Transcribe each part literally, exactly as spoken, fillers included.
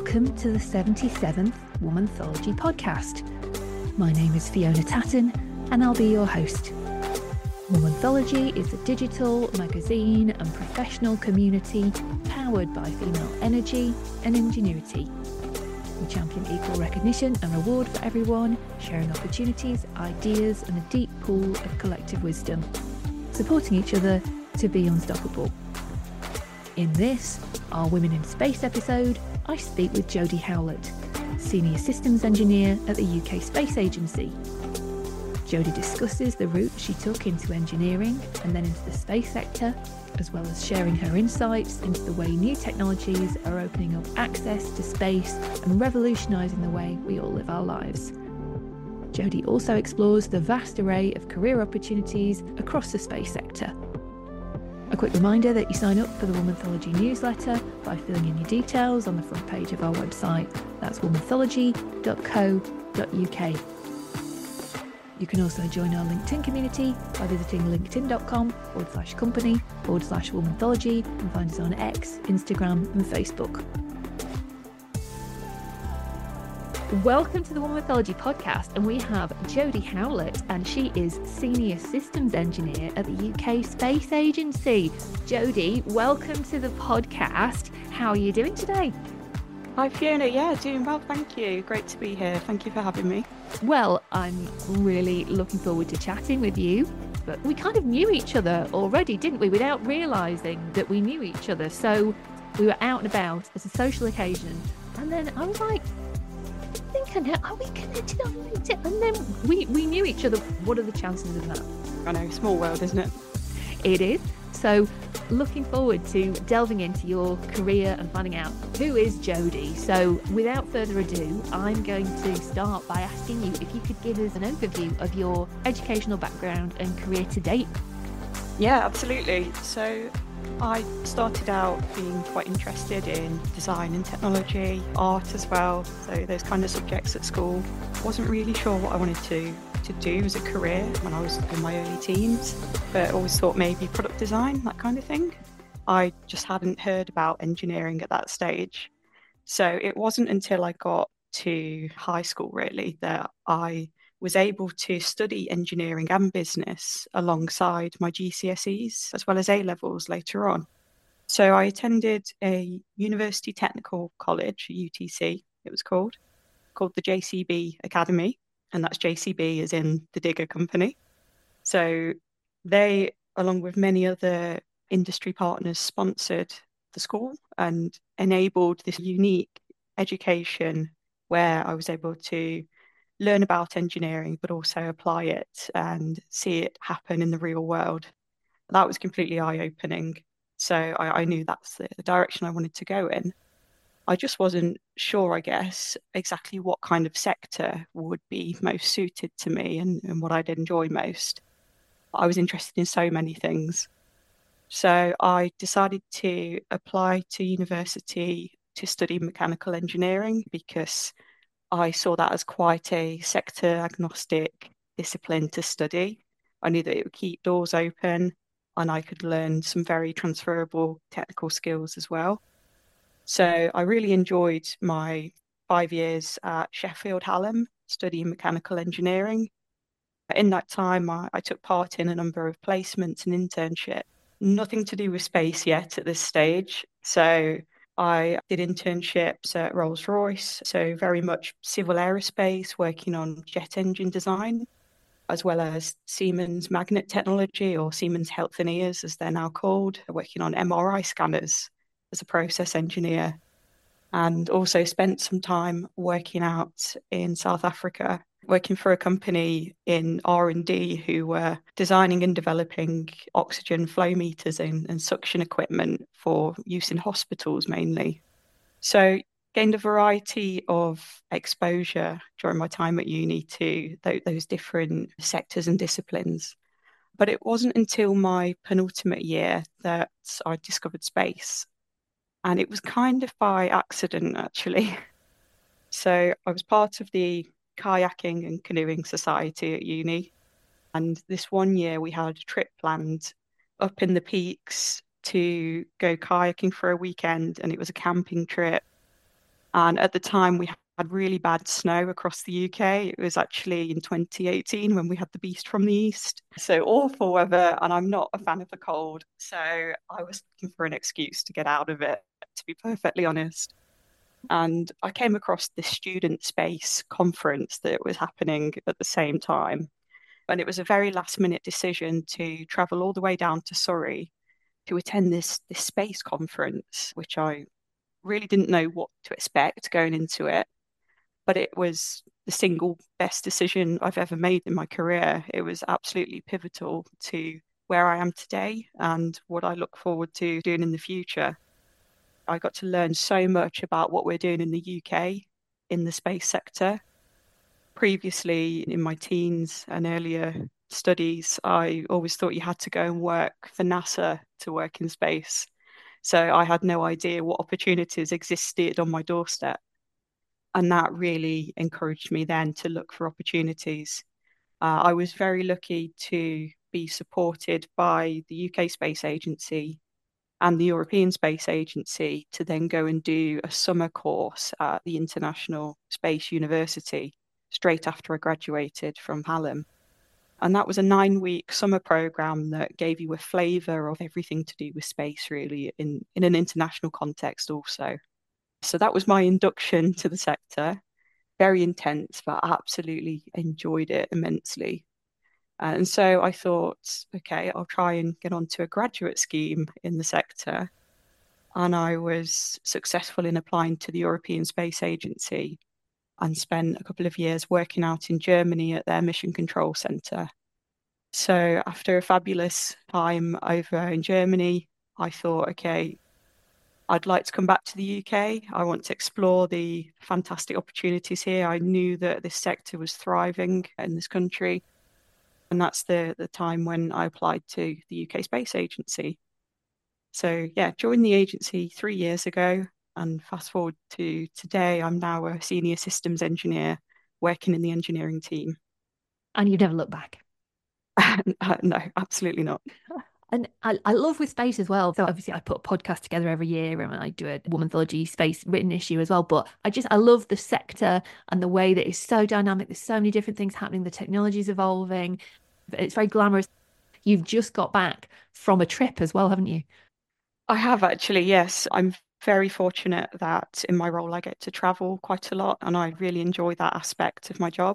Welcome to the seventy-seventh Womanthology podcast. My name is Fiona Tatton and I'll be your host. Womanthology is a digital, magazine and professional community powered by female energy and ingenuity. We champion equal recognition and reward for everyone, sharing opportunities, ideas and a deep pool of collective wisdom, supporting each other to be unstoppable. In this, our Women in Space episode, I speak with Jodie Howlett, Senior Systems Engineer at the U K Space Agency. Jodie discusses the route she took into engineering and then into the space sector, as well as sharing her insights into the way new technologies are opening up access to space and revolutionising the way we all live our lives. Jodie also explores the vast array of career opportunities across the space sector. A quick reminder that you sign up for the Womanthology newsletter by filling in your details on the front page of our website. That's womanthology dot co dot uk. You can also join our LinkedIn community by visiting linkedin.com forward slash company forward slash womanthology and find us on X, Instagram and Facebook. Welcome to the Womanthology podcast, and we have Jodie Howlett, and she is Senior Systems Engineer at the U K Space Agency. Jodie, welcome to the podcast. How are you doing today? Hi Fiona, yeah, doing well, thank you. Great to be here. Thank you for having me. Well, I'm really looking forward to chatting with you, but we kind of knew each other already, didn't we, without realising that we knew each other. So we were out and about as a social occasion, and then I was like, I think I know, are we connected on LinkedIn? And then we, we knew each other. What are the chances of that? I know, small world, isn't it? It is. So looking forward to delving into your career and finding out who is Jodie. So without further ado, I'm going to start by asking you if you could give us an overview of your educational background and career to date. Yeah, absolutely. So I started out being quite interested in design and technology, art as well, so those kind of subjects at school. Wasn't really sure what I wanted to, to do as a career when I was in my early teens, but always thought maybe product design, that kind of thing. I just hadn't heard about engineering at that stage. So it wasn't until I got to high school really that I was able to study engineering and business alongside my G C S Es as well as A-levels later on. So I attended a University Technical College, U T C it was called, called the J C B Academy, and that's J C B as in the digger company. So they, along with many other industry partners, sponsored the school and enabled this unique education where I was able to learn about engineering, but also apply it and see it happen in the real world. That was completely eye-opening. So I, I knew that's the, the direction I wanted to go in. I just wasn't sure, I guess, exactly what kind of sector would be most suited to me and, and what I'd enjoy most. I was interested in so many things. So I decided to apply to university to study mechanical engineering because I saw that as quite a sector agnostic discipline to study. I knew that it would keep doors open and I could learn some very transferable technical skills as well. So I really enjoyed my five years at Sheffield Hallam studying mechanical engineering. In that time, I, I took part in a number of placements and internships. Nothing to do with space yet at this stage. So I did internships at Rolls-Royce, so very much civil aerospace, working on jet engine design, as well as Siemens Magnet Technology, or Siemens Healthineers, as they're now called, working on M R I scanners as a process engineer, and also spent some time working out in South Africa, working for a company in R and D who were designing and developing oxygen flow meters and, and suction equipment for use in hospitals mainly. So gained a variety of exposure during my time at uni to th- those different sectors and disciplines. But it wasn't until my penultimate year that I discovered space. And it was kind of by accident, actually. So I was part of the kayaking and canoeing society at uni. And this one year we had a trip planned up in the peaks to go kayaking for a weekend. And it was a camping trip. And at the time, we had really bad snow across the U K. It was actually in twenty eighteen when we had the beast from the east. So awful weather. And I'm not a fan of the cold. So I was looking for an excuse to get out of it, to be perfectly honest. And I came across this student space conference that was happening at the same time. And it was a very last minute decision to travel all the way down to Surrey to attend this, this space conference, which I really didn't know what to expect going into it, but it was the single best decision I've ever made in my career. It was absolutely pivotal to where I am today and what I look forward to doing in the future. I got to learn so much about what we're doing in the U K in the space sector. Previously, in my teens and earlier studies, I always thought you had to go and work for NASA to work in space. So I had no idea what opportunities existed on my doorstep. And that really encouraged me then to look for opportunities. Uh, I was very lucky to be supported by the U K Space Agency and the European Space Agency to then go and do a summer course at the International Space University straight after I graduated from Hallam. And that was a nine week summer program that gave you a flavour of everything to do with space, really, in, in an international context also. So that was my induction to the sector. Very intense, but I absolutely enjoyed it immensely. And so I thought, okay, I'll try and get onto a graduate scheme in the sector. And I was successful in applying to the European Space Agency and spent a couple of years working out in Germany at their Mission Control Centre. So after a fabulous time over in Germany, I thought, okay, I'd like to come back to the U K. I want to explore the fantastic opportunities here. I knew that this sector was thriving in this country. And that's the, the time when I applied to the U K Space Agency. So, yeah, joined the agency three years ago. And fast forward to today, I'm now a senior systems engineer working in the engineering team. And you never look back. No, absolutely not. And I, I love with space as well. So obviously I put a podcast together every year and I do a Womanthology space written issue as well. But I just I love the sector and the way that it's so dynamic. There's so many different things happening. The technology is evolving. It's very glamorous. You've just got back from a trip as well, haven't you? I have actually, yes. I'm very fortunate that in my role I get to travel quite a lot and I really enjoy that aspect of my job.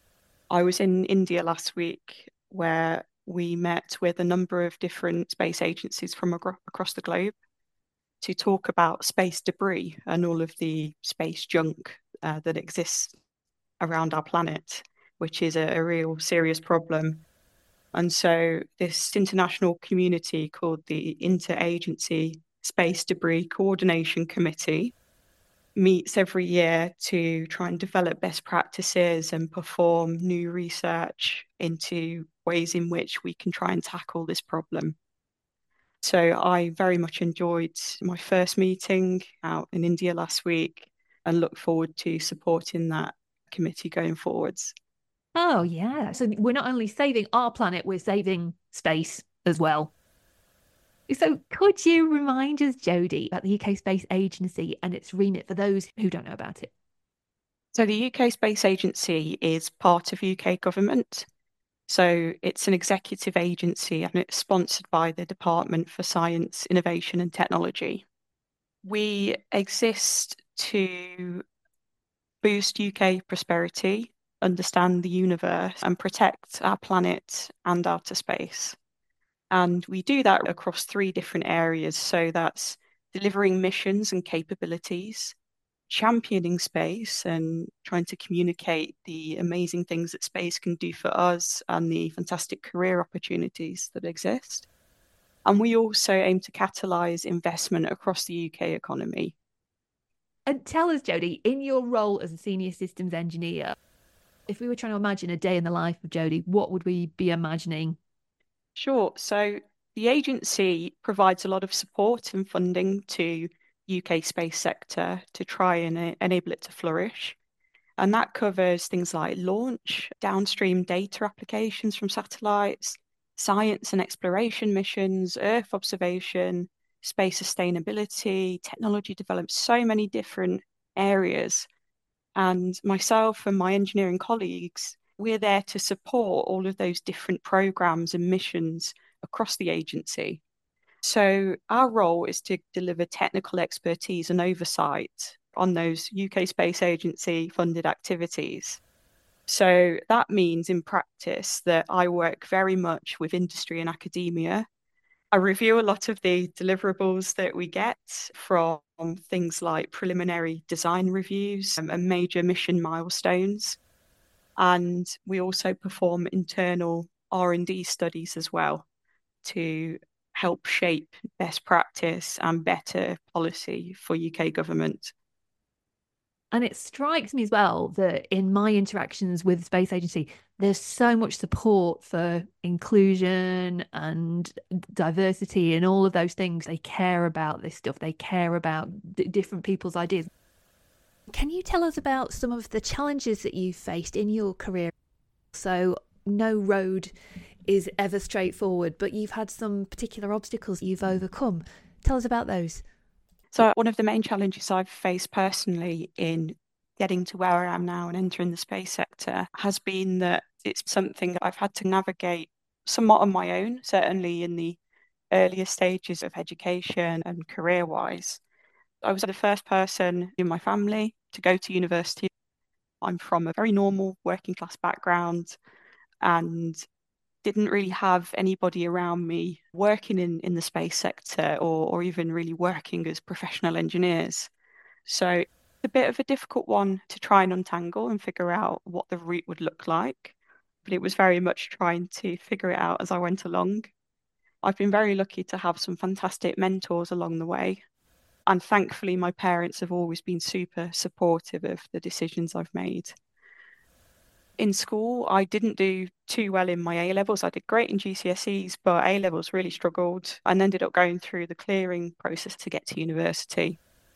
I was in India last week where we met with a number of different space agencies from agro- across the globe to talk about space debris and all of the space junk uh, that exists around our planet, which is a, a real serious problem. And so, this international community called the Interagency Space Debris Coordination Committee meets every year to try and develop best practices and perform new research into ways in which we can try and tackle this problem. So I very much enjoyed my first meeting out in India last week and look forward to supporting that committee going forwards. Oh, yeah. So we're not only saving our planet, we're saving space as well. So could you remind us, Jodie, about the U K Space Agency and its remit for those who don't know about it? So the U K Space Agency is part of U K government. So it's an executive agency and it's sponsored by the Department for Science, Innovation and Technology. We exist to boost U K prosperity, understand the universe, and protect our planet and outer space. And we do that across three different areas. So that's delivering missions and capabilities, championing space and trying to communicate the amazing things that space can do for us and the fantastic career opportunities that exist. And we also aim to catalyse investment across the U K economy. And tell us, Jodie, in your role as a senior systems engineer, if we were trying to imagine a day in the life of Jodie, what would we be imagining? Sure. So the agency provides a lot of support and funding to U K space sector to try and uh, enable it to flourish. And that covers things like launch, downstream data applications from satellites, science and exploration missions, Earth observation, space sustainability, technology development, so many different areas. And myself and my engineering colleagues, we're there to support all of those different programs and missions across the agency. So our role is to deliver technical expertise and oversight on those U K Space Agency funded activities. So that means in practice that I work very much with industry and academia. I review a lot of the deliverables that we get from things like preliminary design reviews and major mission milestones. And we also perform internal R and D studies as well to help shape best practice and better policy for U K government. And it strikes me as well that in my interactions with the Space Agency, there's so much support for inclusion and diversity and all of those things. They care about this stuff. They care about d- different people's ideas. Can you tell us about some of the challenges that you've faced in your career? So, no road is ever straightforward, but you've had some particular obstacles you've overcome. Tell us about those. So one of the main challenges I've faced personally in getting to where I am now and entering the space sector has been that it's something that I've had to navigate somewhat on my own, certainly in the earlier stages of education and career-wise. I was the first person in my family to go to university. I'm from a very normal working class background and didn't really have anybody around me working in, in the space sector or, or even really working as professional engineers. So it's a bit of a difficult one to try and untangle and figure out what the route would look like. But it was very much trying to figure it out as I went along. I've been very lucky to have some fantastic mentors along the way. And thankfully, my parents have always been super supportive of the decisions I've made. In school, I didn't do too well in my A levels. I did great in G C S Es, but A levels really struggled and ended up going through the clearing process to get to university.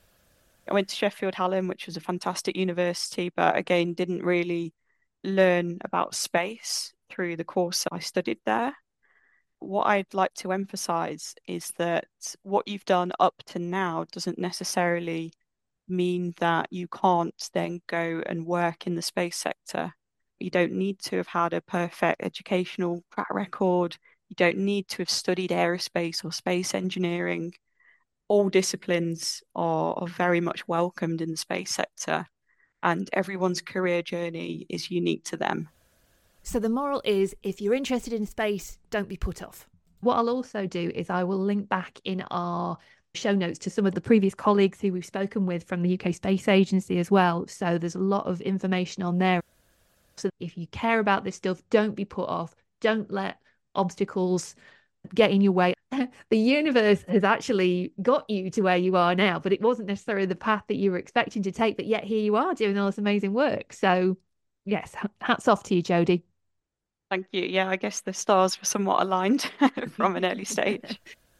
I went to Sheffield Hallam, which was a fantastic university, but again, didn't really learn about space through the course that I studied there. What I'd like to emphasize is that what you've done up to now doesn't necessarily mean that you can't then go and work in the space sector. You don't need to have had a perfect educational track record. You don't need to have studied aerospace or space engineering. All disciplines are, are very much welcomed in the space sector, and everyone's career journey is unique to them. So the moral is, if you're interested in space, don't be put off. What I'll also do is I will link back in our show notes to some of the previous colleagues who we've spoken with from the U K Space Agency as well. So there's a lot of information on there. So if you care about this stuff, don't be put off. Don't let obstacles get in your way. The universe has actually got you to where you are now, but it wasn't necessarily the path that you were expecting to take. But yet here you are doing all this amazing work. So yes, hats off to you, Jodie. Thank you. Yeah, I guess the stars were somewhat aligned from an early stage.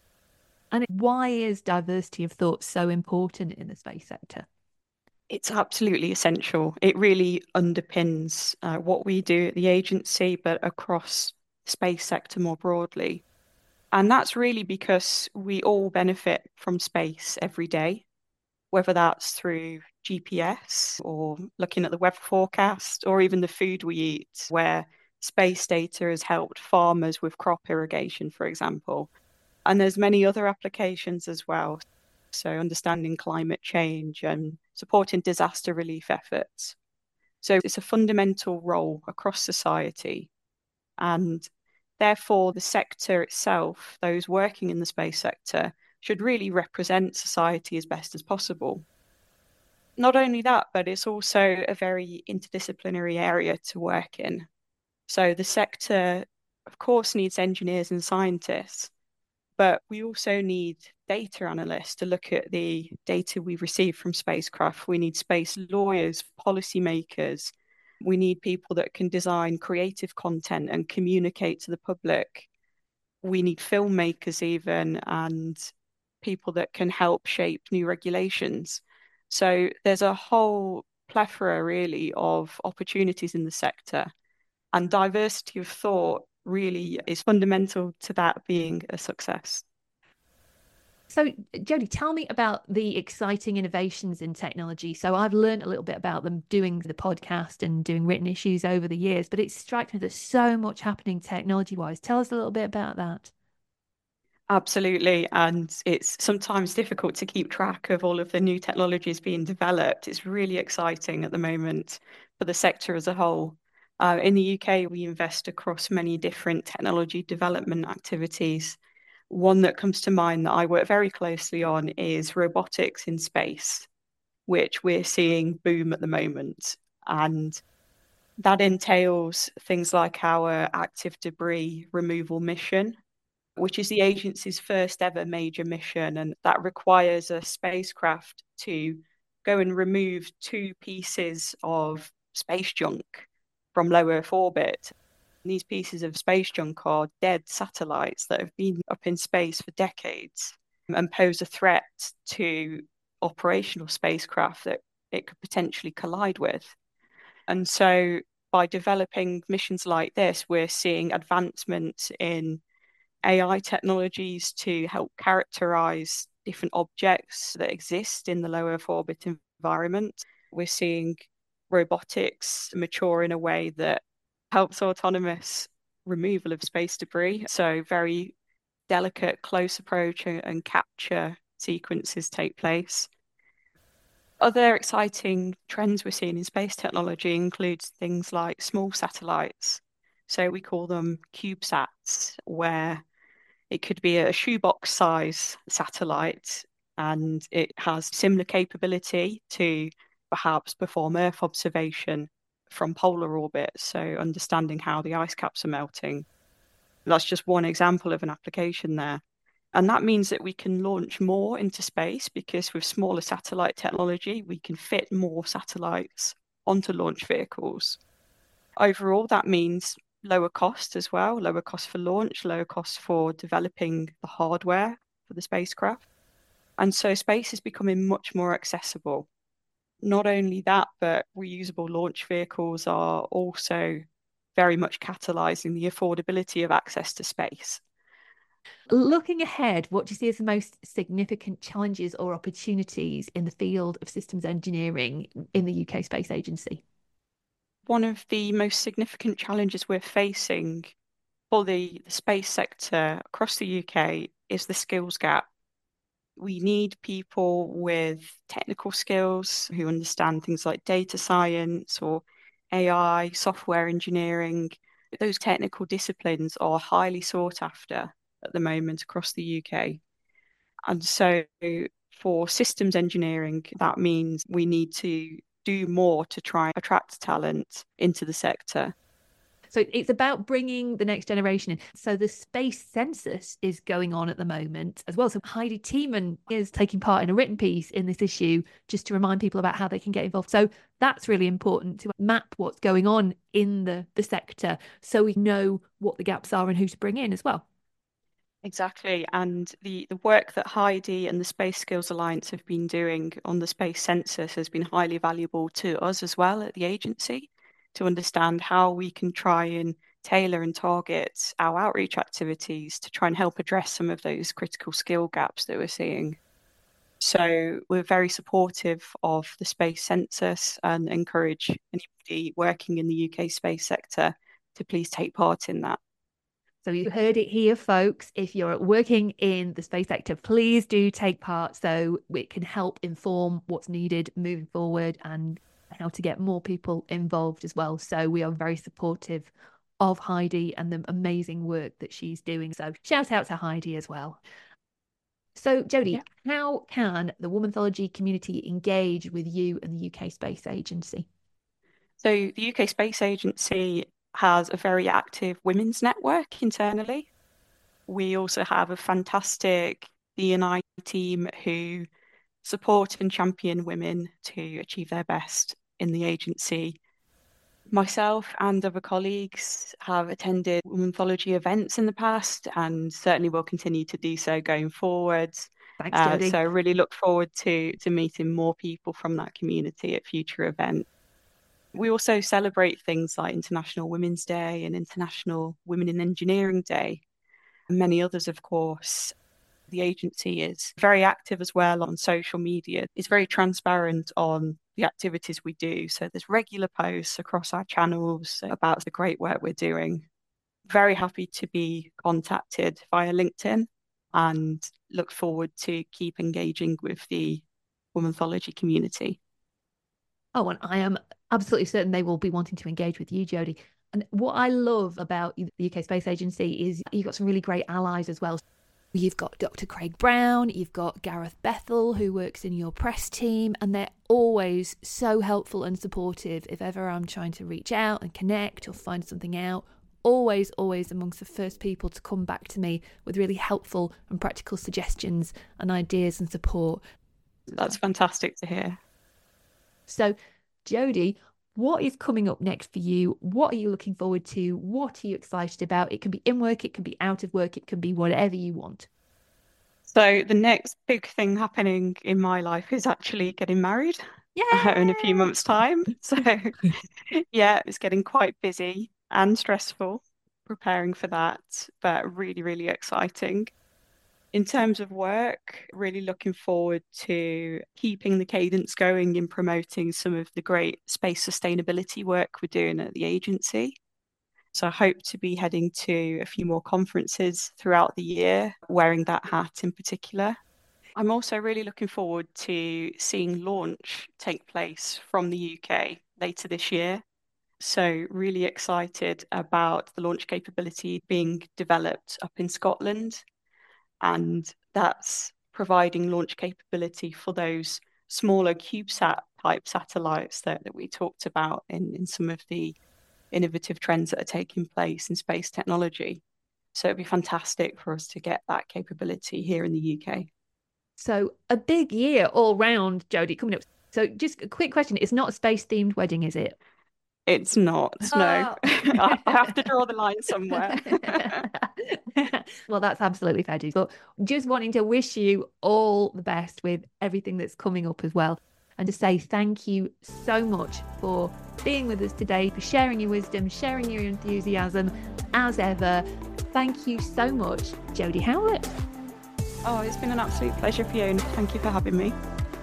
And why is diversity of thought so important in the space sector? It's absolutely essential. It really underpins uh, what we do at the agency, but across the space sector more broadly. And that's really because we all benefit from space every day, whether that's through G P S or looking at the weather forecast or even the food we eat, where space data has helped farmers with crop irrigation, for example. And there's many other applications as well. So understanding climate change and supporting disaster relief efforts. So it's a fundamental role across society. And therefore, the sector itself, those working in the space sector, should really represent society as best as possible. Not only that, but it's also a very interdisciplinary area to work in. So the sector, of course, needs engineers and scientists, but we also need data analysts to look at the data we receive from spacecraft. We need space lawyers, policymakers. We need people that can design creative content and communicate to the public. We need filmmakers even and people that can help shape new regulations. So there's a whole plethora really of opportunities in the sector, and diversity of thought really is fundamental to that being a success. So, Jodie, tell me about the exciting innovations in technology. So, I've learned a little bit about them doing the podcast and doing written issues over the years, but it strikes me there's so much happening technology wise. Tell us a little bit about that. Absolutely. And it's sometimes difficult to keep track of all of the new technologies being developed. It's really exciting at the moment for the sector as a whole. Uh, in the U K, we invest across many different technology development activities. One that comes to mind that I work very closely on is robotics in space, which we're seeing boom at the moment. And that entails things like our active debris removal mission, which is the agency's first ever major mission. And that requires a spacecraft to go and remove two pieces of space junk from low Earth orbit. And these pieces of space junk are dead satellites that have been up in space for decades and pose a threat to operational spacecraft that it could potentially collide with. And so by developing missions like this, we're seeing advancements in A I technologies to help characterize different objects that exist in the low Earth orbit environment. We're seeing robotics mature in a way that helps autonomous removal of space debris. So, very delicate, close approach and, and capture sequences take place. Other exciting trends we're seeing in space technology includes things like small satellites. So we call them CubeSats, where it could be a shoebox size satellite and it has similar capability to perhaps perform Earth observation from polar orbit. So understanding how the ice caps are melting. That's just one example of an application there. And that means that we can launch more into space because with smaller satellite technology, we can fit more satellites onto launch vehicles. Overall, that means lower cost as well, lower cost for launch, lower cost for developing the hardware for the spacecraft. And so space is becoming much more accessible. Not only that, but reusable launch vehicles are also very much catalyzing the affordability of access to space. Looking ahead, what do you see as the most significant challenges or opportunities in the field of systems engineering in the U K Space Agency? One of the most significant challenges we're facing for the, the space sector across the U K is the skills gap. We need people with technical skills who understand things like data science or A I, software engineering. Those technical disciplines are highly sought after at the moment across the U K. And so for systems engineering, that means we need to do more to try and attract talent into the sector. So it's about bringing the next generation in. So the space census is going on at the moment as well. So Heidi Tiemann is taking part in a written piece in this issue just to remind people about how they can get involved. So that's really important to map what's going on in the, the sector so we know what the gaps are and who to bring in as well. Exactly. And the, the work that Heidi and the Space Skills Alliance have been doing on the space census has been highly valuable to us as well at the agency to understand how we can try and tailor and target our outreach activities to try and help address some of those critical skill gaps that we're seeing. So we're very supportive of the space census and encourage anybody working in the U K space sector to please take part in that. So you heard it here, folks. If you're working in the space sector, please do take part so it can help inform what's needed moving forward and how to get more people involved as well. So we are very supportive of Heidi and the amazing work that she's doing. So shout out to Heidi as well. So Jodie, Yeah. how can the Womanthology community engage with you and the U K Space Agency? So the U K Space Agency has a very active women's network internally. We also have a fantastic D and I team who support and champion women to achieve their best in the agency. Myself and other colleagues have attended Womanthology events in the past and certainly will continue to do so going forward. Thanks, Uh, Jodie. so I really look forward to, to meeting more people from that community at future events. We also celebrate things like International Women's Day and International Women in Engineering Day, and many others, of course. The agency is very active as well on social media. It's very transparent on the activities we do. So there's regular posts across our channels about the great work we're doing. Very happy to be contacted via LinkedIn and look forward to keep engaging with the Womanthology community. Oh, and I am absolutely certain they will be wanting to engage with you, Jodie. And what I love about the U K Space Agency is you've got some really great allies as well. You've got Doctor Craig Brown, you've got Gareth Bethel, who works in your press team, and they're always so helpful and supportive if ever I'm trying to reach out and connect or find something out. Always, always amongst the first people to come back to me with really helpful and practical suggestions and ideas and support. That's fantastic to hear. So, Jodie, what is coming up next for you? What are you looking forward to? What are you excited about? It can be in work, it can be out of work, it can be whatever you want. So the next big thing happening in my life is actually getting married uh, in a few months' time. So yeah, it's getting quite busy and stressful preparing for that, but really, really exciting. In terms of work, really looking forward to keeping the cadence going in promoting some of the great space sustainability work we're doing at the agency. So I hope to be heading to a few more conferences throughout the year, wearing that hat in particular. I'm also really looking forward to seeing launch take place from the U K later this year. So really excited about the launch capability being developed up in Scotland. And that's providing launch capability for those smaller CubeSat type satellites that, that we talked about in, in some of the innovative trends that are taking place in space technology. So it'd be fantastic for us to get that capability here in the U K. So a big year all round, Jodie, coming up. So just a quick question. It's not a space-themed wedding, is it? It's not, no. Oh. I have to draw the line somewhere. Well, that's absolutely fair, dude. But just wanting to wish you all the best with everything that's coming up as well. And to say thank you so much for being with us today, for sharing your wisdom, sharing your enthusiasm, as ever. Thank you so much, Jodie Howlett. Oh, it's been an absolute pleasure, Fiona. Thank you for having me.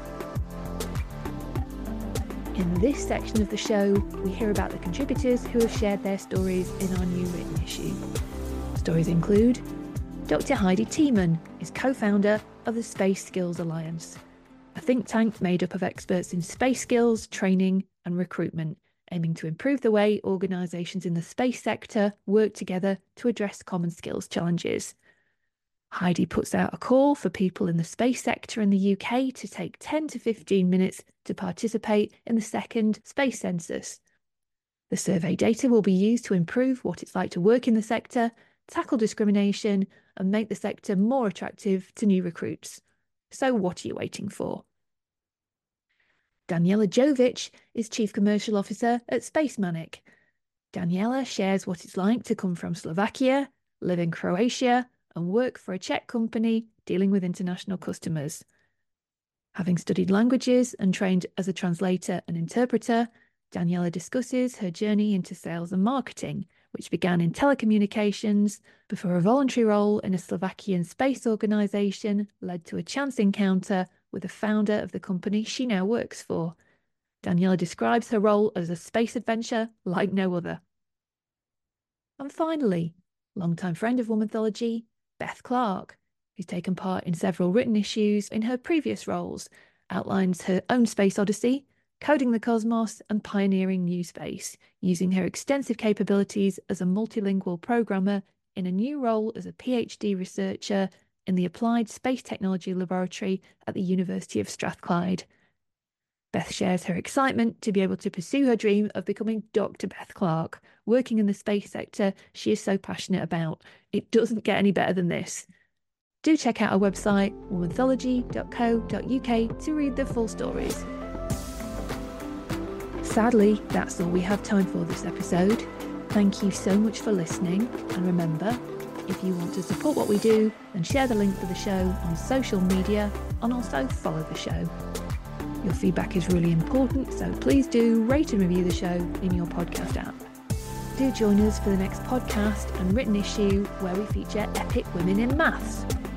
In this section of the show, we hear about the contributors who have shared their stories in our new written issue. Stories include Doctor Heidi Tiemann is co-founder of the Space Skills Alliance, a think tank made up of experts in space skills, training and recruitment, aiming to improve the way organisations in the space sector work together to address common skills challenges. Heidi puts out a call for people in the space sector in the U K to take ten to fifteen minutes to participate in the second space census. The survey data will be used to improve what it's like to work in the sector, tackle discrimination, and make the sector more attractive to new recruits. So what are you waiting for? Daniela Jovic is Chief Commercial Officer at Spacemanic. Daniela shares what it's like to come from Slovakia, live in Croatia, and work for a Czech company dealing with international customers. Having studied languages and trained as a translator and interpreter, Daniela discusses her journey into sales and marketing, which began in telecommunications before a voluntary role in a Slovakian space organisation led to a chance encounter with the founder of the company she now works for. Daniela describes her role as a space adventure like no other. And finally, longtime friend of Womanthology, Beth Clark, who's taken part in several written issues in her previous roles, outlines her own space odyssey, coding the cosmos and pioneering new space, using her extensive capabilities as a multilingual programmer in a new role as a PhD researcher in the Applied Space Technology Laboratory at the University of Strathclyde. Beth shares her excitement to be able to pursue her dream of becoming Doctor Beth Clark, working in the space sector she is so passionate about. It doesn't get any better than this. Do check out our website, womanthology dot co dot uk, to read the full stories. Sadly, that's all we have time for this episode. Thank you so much for listening, and remember, if you want to support what we do, then share the link for the show on social media and also follow the show. Your feedback is really important, so please do rate and review the show in your podcast app. Do join us for the next podcast and written issue where we feature epic women in maths.